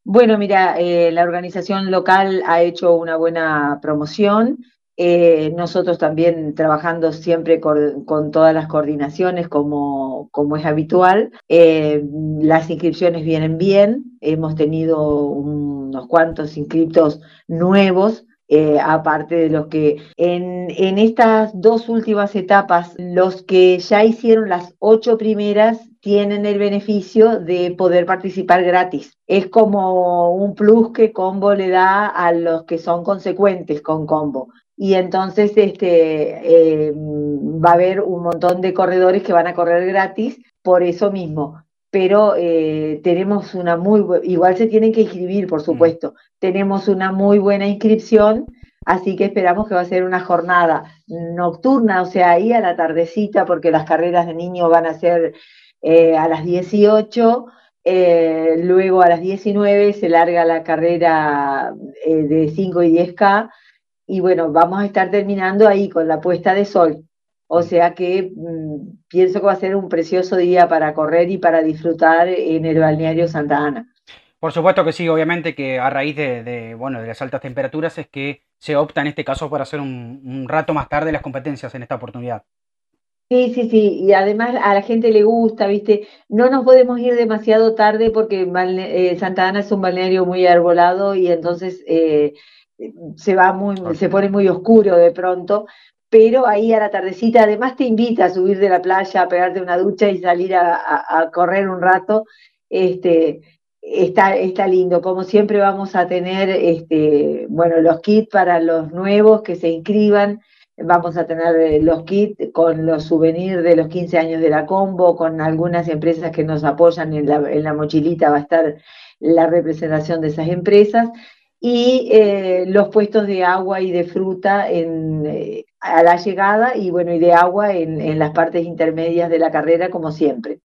Bueno, mira, la organización local ha hecho una buena promoción. Nosotros también trabajando siempre con todas las coordinaciones como es habitual. Las inscripciones vienen bien. Hemos tenido unos cuantos inscriptos nuevos. Aparte de los que en estas dos últimas etapas, los que ya hicieron las 8 primeras tienen el beneficio de poder participar gratis. Es como un plus que Combo le da a los que son consecuentes con Combo. Y entonces va a haber un montón de corredores que van a correr gratis por eso mismo. Pero tenemos una igual se tienen que inscribir, por Mm. supuesto. Tenemos una muy buena inscripción, así que esperamos que va a ser una jornada nocturna, o sea, ahí a la tardecita, porque las carreras de niños van a ser a las 18, luego a las 19 se larga la carrera de 5 y 10K, y bueno, vamos a estar terminando ahí con la puesta de sol. O Mm. sea que pienso que va a ser un precioso día para correr y para disfrutar en el balneario Santa Ana. Por supuesto que sí, obviamente que a raíz bueno, de las altas temperaturas es que se opta en este caso por hacer un rato más tarde las competencias en esta oportunidad. Sí, sí, sí, y además a la gente le gusta, ¿viste? No nos podemos ir demasiado tarde porque Santa Ana es un balneario muy arbolado y entonces Ok. se pone muy oscuro de pronto, pero ahí a la tardecita además te invita a subir de la playa, a pegarte una ducha y salir a correr un rato. Este, está lindo. Como siempre vamos a tener, bueno, los kits para los nuevos que se inscriban. Vamos a tener los kits con los souvenirs de los 15 años de la Combo, con algunas empresas que nos apoyan en la mochilita va a estar la representación de esas empresas, y los puestos de agua y de fruta a la llegada, y bueno, y de agua en las partes intermedias de la carrera, como siempre.